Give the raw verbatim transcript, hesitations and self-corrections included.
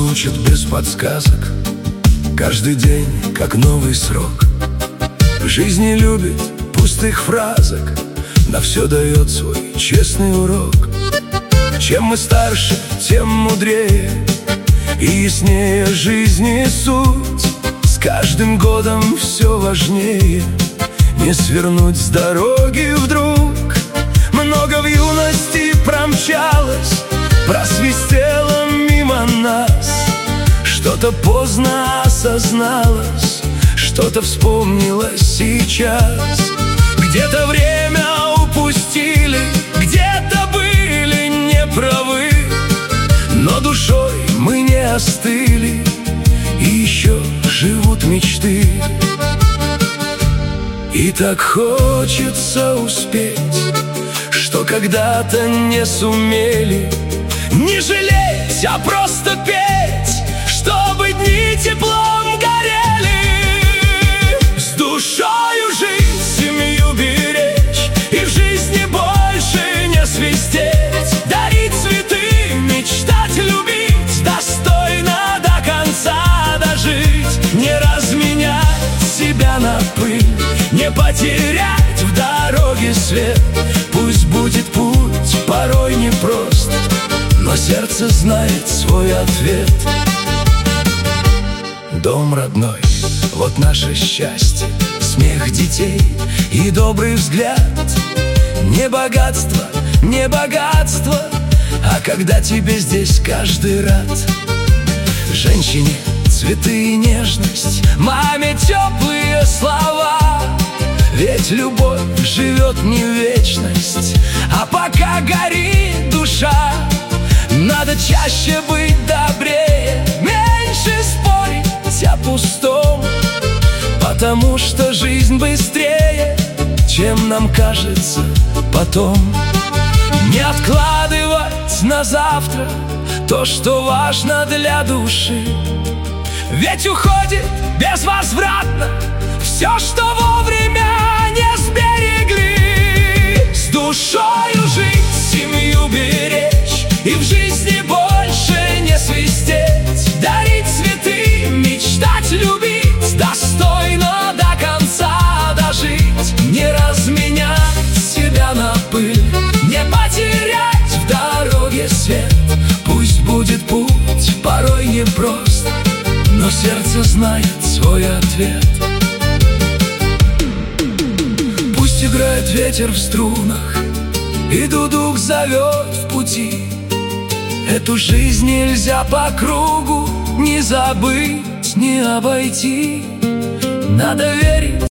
учат без подсказок, каждый день как новый срок. В жизни любит пустых фразок, на все дает свой честный урок. Чем мы старше, тем мудрее и яснее жизни суть. С каждым годом все важнее не свернуть с дороги вдруг. Много в юности промчалось, просвистело мимо нас. Что-то поздно осозналось, что-то вспомнилось сейчас. Где-то время упустили, где-то были неправы, но душой мы не остыли, и еще живут мечты. И так хочется успеть, что когда-то не сумели. Не жалеть, а просто петь, чтобы дни теплом горели. С душою жить, семью беречь и в жизни больше не свистеть. Дарить цветы, мечтать, любить, достойно до конца дожить. Не разменять себя на пыль, не потерять в дороге свет. Пусть будет путь порой непрост, но сердце знает свой ответ. Дом родной, вот наше счастье, смех детей и добрый взгляд. Не богатство, не богатство, а когда тебе здесь каждый рад. Женщине цветы и нежность, маме теплые слова. Ведь любовь живет не вечность, а пока горит душа, надо чаще быть добрее, меньше спорить о пустом, потому что жизнь быстрее, чем нам кажется потом. Не откладывать на завтра то, что важно для души, ведь уходит безвозвратно все, что вовремя не сберегли. С душою жить, семью беречь и в жизни больше не свистеть. Дарить цветы, мечтать, любить, достойно до конца дожить. Не разменять себя на пыль, не потерять в дороге свет. Пусть будет путь порой непрост, но сердце знает свой ответ. Пусть играет ветер в струнах, и дудук зовет в пути. Эту жизнь нельзя по кругу ни забыть, ни обойти. Надо верить